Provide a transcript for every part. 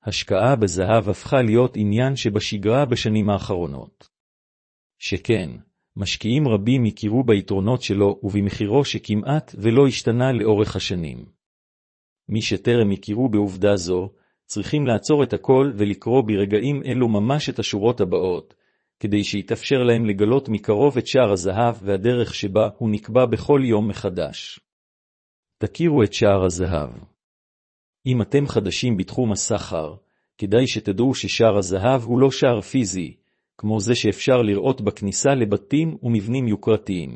השקעה בזהב הפכה להיות עניין שבשגרה בשנים האחרונות. שכן, משקיעים רבים הכירו ביתרונות שלו ובמחירו שכמעט ולא השתנה לאורך השנים. מי שטרם הכירו בעובדה זו, צריכים לעצור את הכל ולקרוא ברגעים אלו ממש את השורות הבאות, כדי שיתאפשר להם לגלות מקרוב את שער הזהב והדרך שבה הוא נקבע בכל יום מחדש. תכירו את שער הזהב. אם אתם חדשים בתחום הסחר, כדאי שתדעו ששער הזהב הוא לא שער פיזי, כמו זה שאפשר לראות בכניסה לבתים ומבנים יוקרתיים.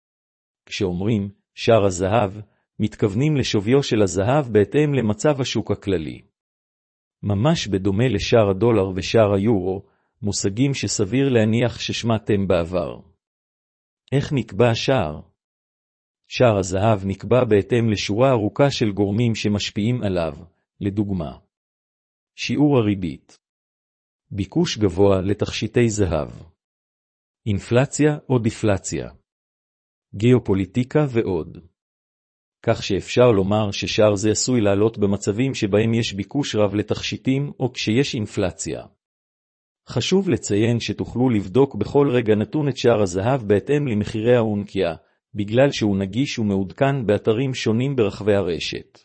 כשאומרים שער הזהב, מתכוונים לשוויו של הזהב בהתאם למצב השוק הכללי. ממש בדומה לשער הדולר ושער היורו, מושגים שסביר להניח ששמעתם בעבר. איך נקבע השער? שער הזהב נקבע בהתאם לשורה ארוכה של גורמים שמשפיעים עליו, לדוגמה. שיעור הריבית. ביקוש גבוה לתכשיטי זהב. אינפלציה או דיפלציה. גיאופוליטיקה ועוד. כך שאפשר לומר ששער זה עשוי לעלות במצבים שבהם יש ביקוש רב לתכשיטים או כשיש אינפלציה. חשוב לציין שתוכלו לבדוק בכל רגע נתון את שער הזהב בהתאם למחירי האונקיה, בגלל שהוא נגיש ומעודכן באתרים שונים ברחבי הרשת.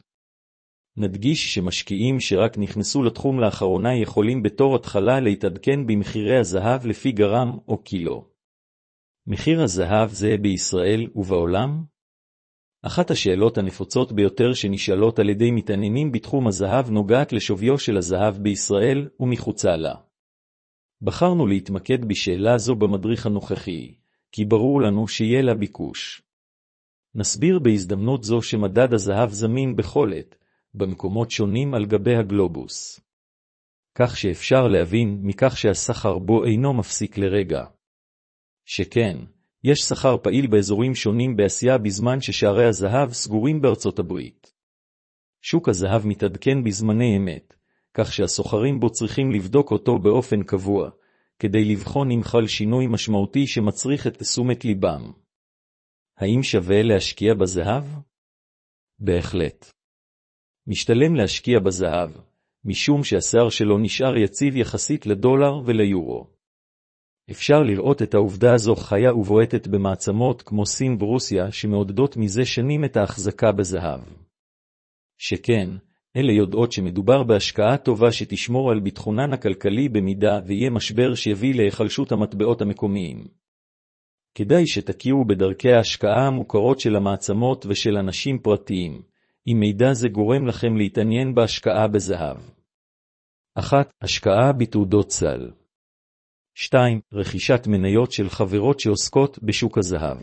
נדגיש שמשקיעים שרק נכנסו לתחום לאחרונה יכולים בתור התחלה להתעדכן במחירי הזהב לפי גרם או קילו. מחיר הזהב זה בישראל ובעולם? אחת השאלות הנפוצות ביותר שנשאלות על ידי מתעניינים בתחום הזהב נוגעת לשוויו של הזהב בישראל ומחוצה לה. בחרנו להתמקד בשאלה זו במדריך הנוכחי, כי ברור לנו שיהיה לה ביקוש. נסביר בהזדמנות זו שמדד הזהב זמין בכל עת, במקומות שונים על גבי הגלובוס. כך שאפשר להבין מכך שהסחר בו אינו מפסיק לרגע. שכן, יש סחר פעיל באזורים שונים באסיה בזמן ששערי הזהב סגורים בארצות הברית. שוק הזהב מתעדכן בזמני אמת, כך שהסוחרים בו צריכים לבדוק אותו באופן קבוע, כדי לבחון אם חל שינוי משמעותי שמצריך את תשומת ליבם. האם שווה להשקיע בזהב? בהחלט. משתלם להשקיע בזהב, משום שהשער שלו נשאר יציב יחסית לדולר וליורו. אפשר לראות את העובדה הזו חיה ובועטת במעצמות כמו סין ורוסיה שמעודדות מזה שנים את ההחזקה בזהב. שכן, אלה יודעות שמדובר בהשקעה טובה שתשמור על ביטחונן הכלכלי במידה ויהיה משבר שיביא להיחלשות המטבעות המקומיים. כדאי שתכירו בדרכי ההשקעה המוכרות של המעצמות ושל אנשים פרטיים, אם מידע זה גורם לכם להתעניין בהשקעה בזהב. 1. השקעה בתעודות סל. 2. רכישת מניות של חברות שעוסקות בשוק הזהב.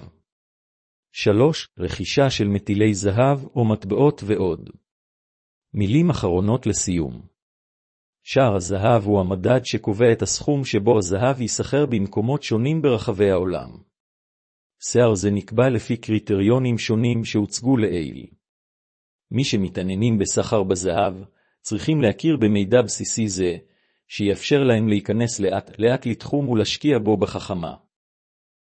3. רכישה של מטילי זהב או מטבעות ועוד. מילים אחרונות לסיום. שער הזהב הוא המדד שקובע את הסכום שבו הזהב ייסחר במקומות שונים ברחבי העולם. שער זה נקבע לפי קריטריונים שונים שהוצגו לעיל. מי שמתעניינים בסחר בזהב, צריכים להכיר במידע בסיסי זה, שיאפשר להם להיכנס לאט לתחום ולהשקיע בו בחכמה.